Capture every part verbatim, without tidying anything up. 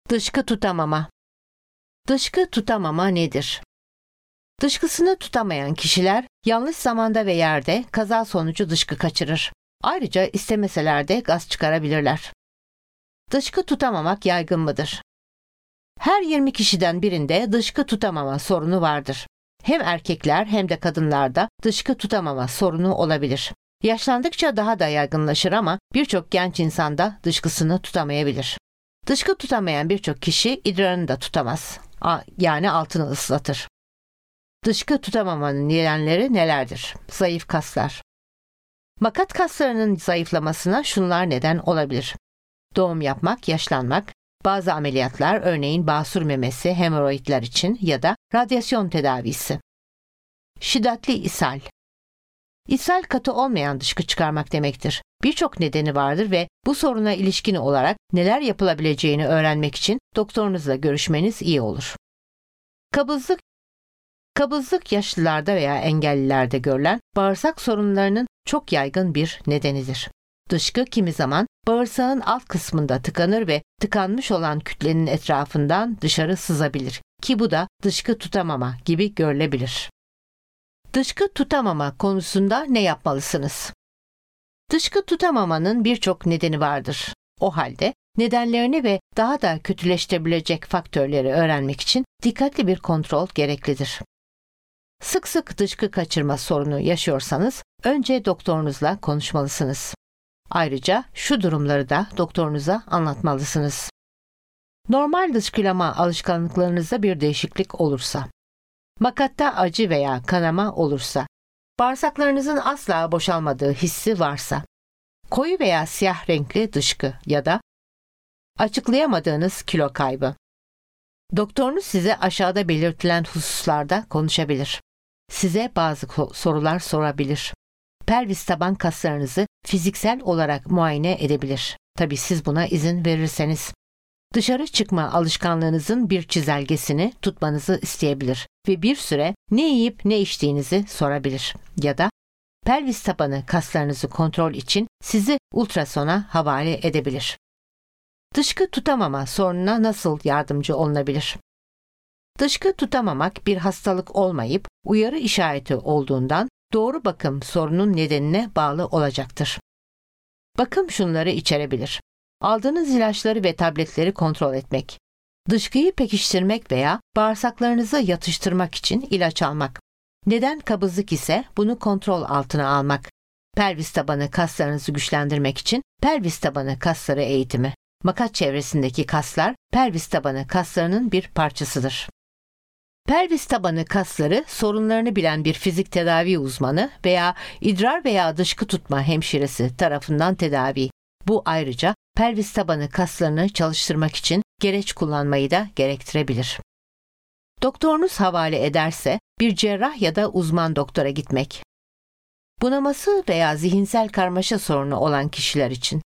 Dışkı tutamama. Dışkı tutamama nedir? Dışkısını tutamayan kişiler yanlış zamanda ve yerde kaza sonucu dışkı kaçırır. Ayrıca istemeseler de gaz çıkarabilirler. Dışkı tutamamak yaygın mıdır? Her yirmi kişiden birinde dışkı tutamama sorunu vardır. Hem erkekler hem de kadınlarda dışkı tutamama sorunu olabilir. Yaşlandıkça daha da yaygınlaşır ama birçok genç insanda dışkısını tutamayabilir. Dışkı tutamayan birçok kişi idrarını da tutamaz. Yani altını ıslatır. Dışkı tutamamanın nedenleri nelerdir? Zayıf kaslar. Makat kaslarının zayıflamasına şunlar neden olabilir: doğum yapmak, yaşlanmak, bazı ameliyatlar, örneğin basur memesi, hemoroidler için ya da radyasyon tedavisi. Şiddetli ishal. İshal katı olmayan dışkı çıkarmak demektir. Birçok nedeni vardır ve bu soruna ilişkin olarak neler yapılabileceğini öğrenmek için doktorunuzla görüşmeniz iyi olur. Kabızlık. Kabızlık yaşlılarda veya engellilerde görülen bağırsak sorunlarının çok yaygın bir nedenidir. Dışkı kimi zaman bağırsağın alt kısmında tıkanır ve tıkanmış olan kütlenin etrafından dışarı sızabilir ki bu da dışkı tutamama gibi görülebilir. Dışkı tutamama konusunda ne yapmalısınız? Dışkı tutamamanın birçok nedeni vardır. O halde nedenlerini ve daha da kötüleştirebilecek faktörleri öğrenmek için dikkatli bir kontrol gereklidir. Sık sık dışkı kaçırma sorunu yaşıyorsanız önce doktorunuzla konuşmalısınız. Ayrıca şu durumları da doktorunuza anlatmalısınız. Normal dışkılama alışkanlıklarınızda bir değişiklik olursa, makatta acı veya kanama olursa, bağırsaklarınızın asla boşalmadığı hissi varsa, koyu veya siyah renkli dışkı ya da açıklayamadığınız kilo kaybı. Doktorunuz size aşağıda belirtilen hususlarda konuşabilir. Size bazı sorular sorabilir. Pelvis taban kaslarınızı fiziksel olarak muayene edebilir. Tabii siz buna izin verirseniz. Dışarı çıkma alışkanlığınızın bir çizelgesini tutmanızı isteyebilir ve bir süre ne yiyip ne içtiğinizi sorabilir. Ya da pelvis tabanı kaslarınızı kontrol için sizi ultrasona havale edebilir. Dışkı tutamama sorununa nasıl yardımcı olunabilir? Dışkı tutamamak bir hastalık olmayıp uyarı işareti olduğundan doğru bakım sorunun nedenine bağlı olacaktır. Bakım şunları içerebilir: aldığınız ilaçları ve tabletleri kontrol etmek, dışkıyı pekiştirmek veya bağırsaklarınızı yatıştırmak için ilaç almak. Neden kabızlık ise bunu kontrol altına almak. Pelvis tabanı kaslarınızı güçlendirmek için pelvis tabanı kasları eğitimi. Makat çevresindeki kaslar pelvis tabanı kaslarının bir parçasıdır. Pelvis tabanı kasları sorunlarını bilen bir fizik tedavi uzmanı veya idrar veya dışkı tutma hemşiresi tarafından tedavi. Bu ayrıca pelvis tabanı kaslarını çalıştırmak için gereç kullanmayı da gerektirebilir. Doktorunuz havale ederse bir cerrah ya da uzman doktora gitmek. Bunaması veya zihinsel karmaşa sorunu olan kişiler için.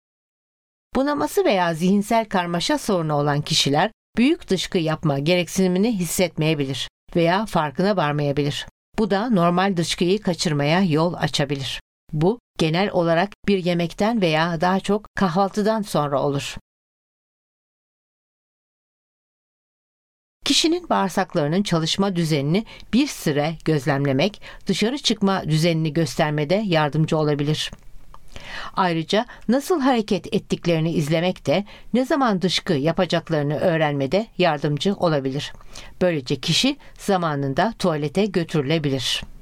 Bunaması veya zihinsel karmaşa sorunu olan kişiler büyük dışkı yapma gereksinimini hissetmeyebilir veya farkına varmayabilir. Bu da normal dışkıyı kaçırmaya yol açabilir. Bu genel olarak bir yemekten veya daha çok kahvaltıdan sonra olur. Kişinin bağırsaklarının çalışma düzenini bir süre gözlemlemek, dışarı çıkma düzenini göstermede yardımcı olabilir. Ayrıca nasıl hareket ettiklerini izlemek de ne zaman dışkı yapacaklarını öğrenmede yardımcı olabilir. Böylece kişi zamanında tuvalete götürülebilir.